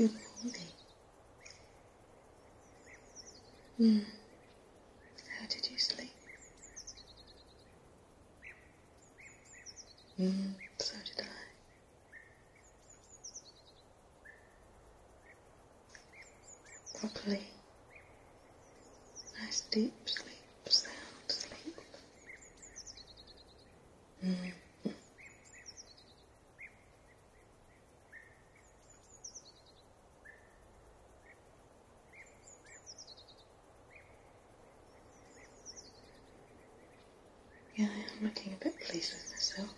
Good morning. How did you sleep? So did I. Properly. Nice deep sleep, sound sleep. Yeah, I am looking a bit pleased with myself.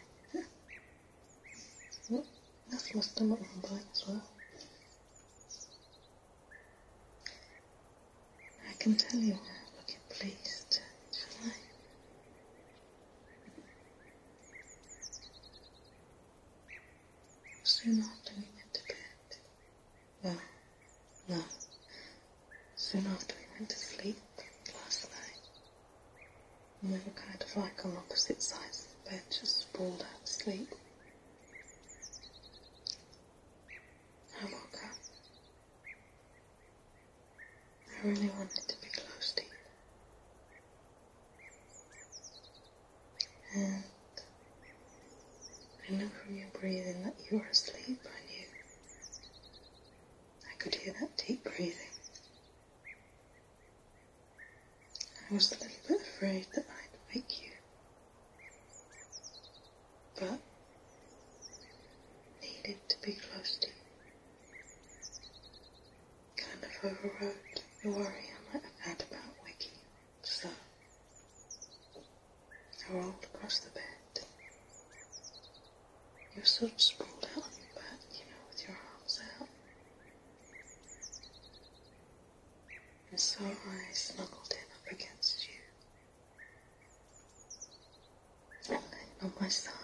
That's my stomach rumbling as well. I can tell you why I'm looking pleased, shall I? Soon after we went to bed. Well, no. Soon after we went to sleep last night. And we were kind of like on opposite sides of the bed, just sprawled out to sleep. I woke up. I really wanted to be close to you. And I knew from your breathing that you were asleep. I knew. I could hear that deep breathing. I was a little bit afraid that I'd wake you. But needed to be close to you. Kind of overrode the worry I might have had about waking you up, so I rolled across the bed. You were sort of sprawled out on your back, with your arms out. And so I snuggled in up against you. And laying on my side,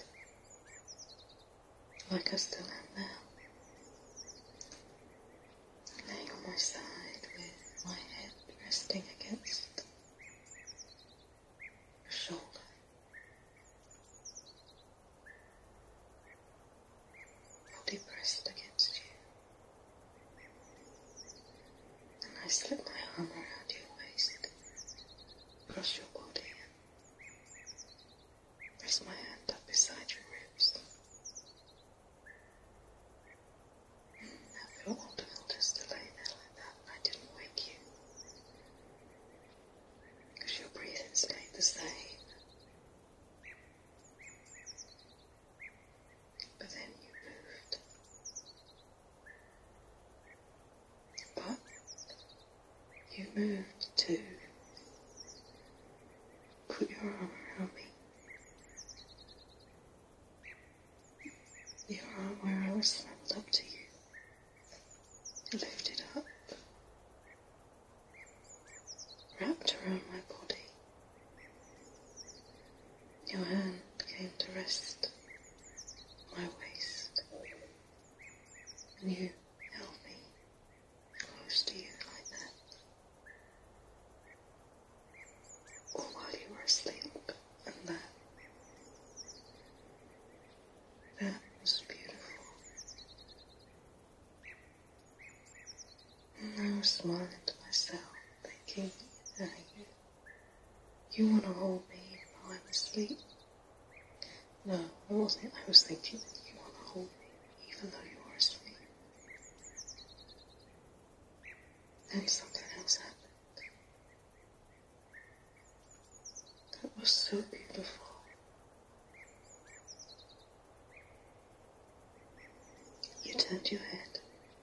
like I still am now. Laying on my side with my head resting against your shoulder. Body pressed against you. And I slip my arm around your waist, across your body, and press my hand up beside your ribs. That felt wonderful just to lay there like that, and I didn't wake you. Because your breathing stayed the same. But then you moved. But you moved to put your arm around me. Your arm where I was snuggled up to you. Lifted up. Wrapped around my body. Your hand came to rest my waist. And you held me close to you like that. All while you were asleep, and that was beautiful. And I was smiling to myself, thinking, you want to hold me while I'm asleep? No, I wasn't. I was thinking that you want to hold me, even though you were asleep. Then something else happened. That was so beautiful. You turned your head.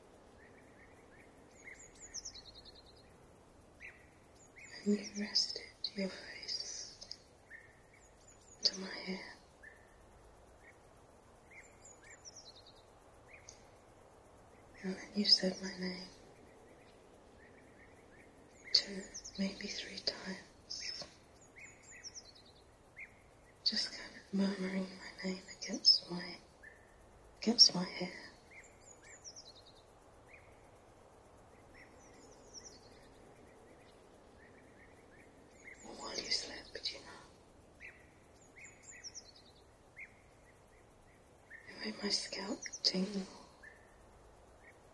And you rested your face to my hair. And then you said my name 2, maybe 3 times. Just kind of murmuring my name against my hair. While you slept, It made my scalp tingle.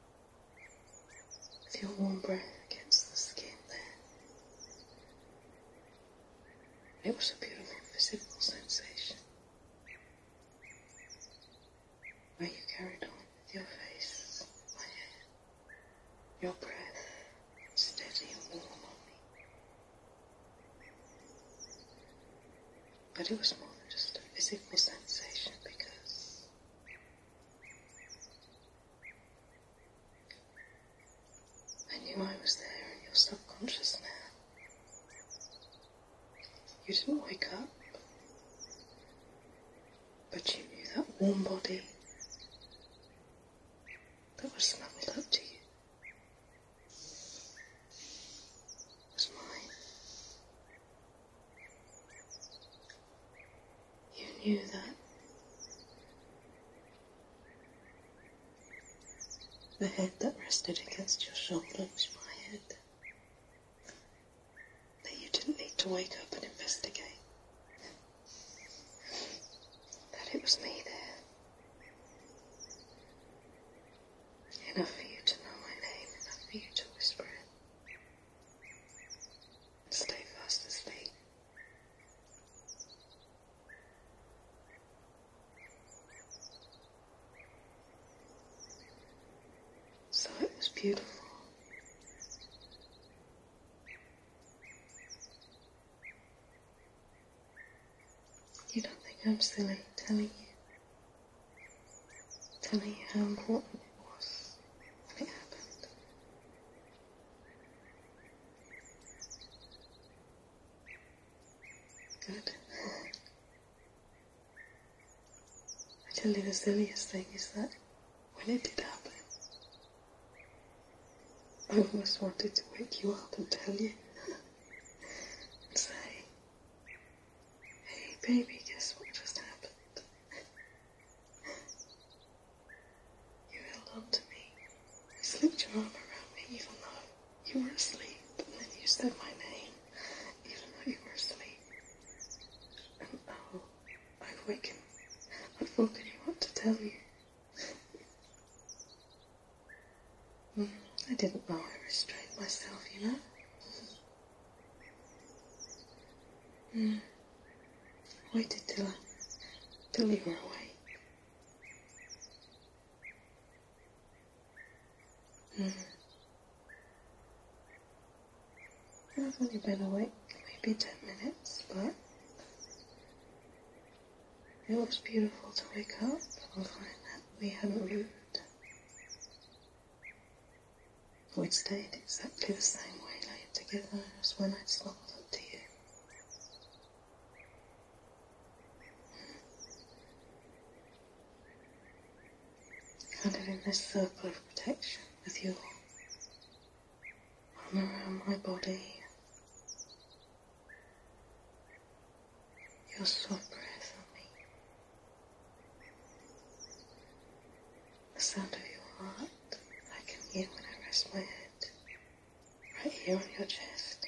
with your warm breath against the skin there. It was a beautiful physical sensation, where you carried on with your face, my hair, your breath, steady and warm on me. But it was more than just a physical sensation, because I knew I was there in your subconscious now. You didn't wake up, but you knew that warm body that was snuggled up to you was mine. You knew that the head that rested against your shoulder was my head. That you didn't need to wake up and investigate. That it was me there. Enough for you to know my name, enough for you to whisper it. And stay fast asleep. So it was beautiful. You don't think I'm silly telling you how important it was when it happened. Good. I tell you, the silliest thing is that when it did happen, I almost wanted to wake you up and tell you and say, hey baby, guess what just happened? You held on to me, you slipped your arm around me even though you were asleep, and then you said my name even though you were asleep. And oh, I've woken you up to tell you. I didn't know I restrained myself, you know. Waited till you were awake. I've only been awake maybe 10 minutes, but it was beautiful to wake up and find that we hadn't moved. We'd stayed exactly the same way laid together as when I'd snuggled up to you. Kind of in this circle of protection with your arm around my body, your soft breath on me, the sound of your heart I can hear when I rest my head right here on your chest.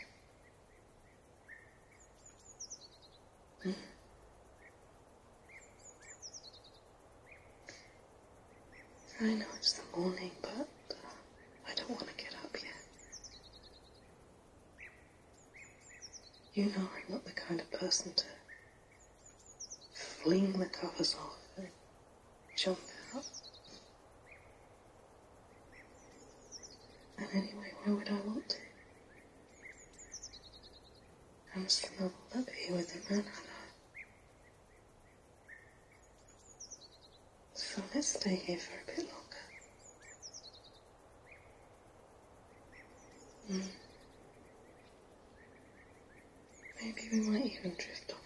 I know it's the morning, but I don't want to get up yet. You know I'm not the kind of person to fling the covers off and jump out. And anyway, why would I want to? I'm snuggled up here with the man I love. So let's stay here for a bit longer. Maybe we might even drift